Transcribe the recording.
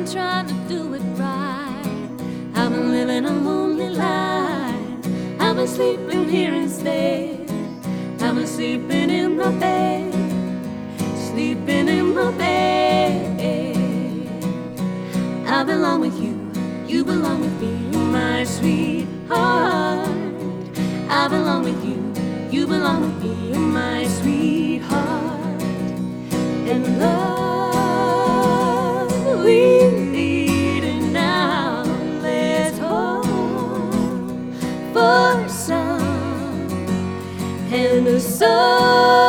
trying to do it right. I've been living a lonely life. I've been sleeping here instead. I've been sleeping in my bed, sleeping in my bed. I belong with you, you belong with me, my sweetheart. I belong with you, you belong with me, my sweetheart. And love we need an outlet home for some, and the sun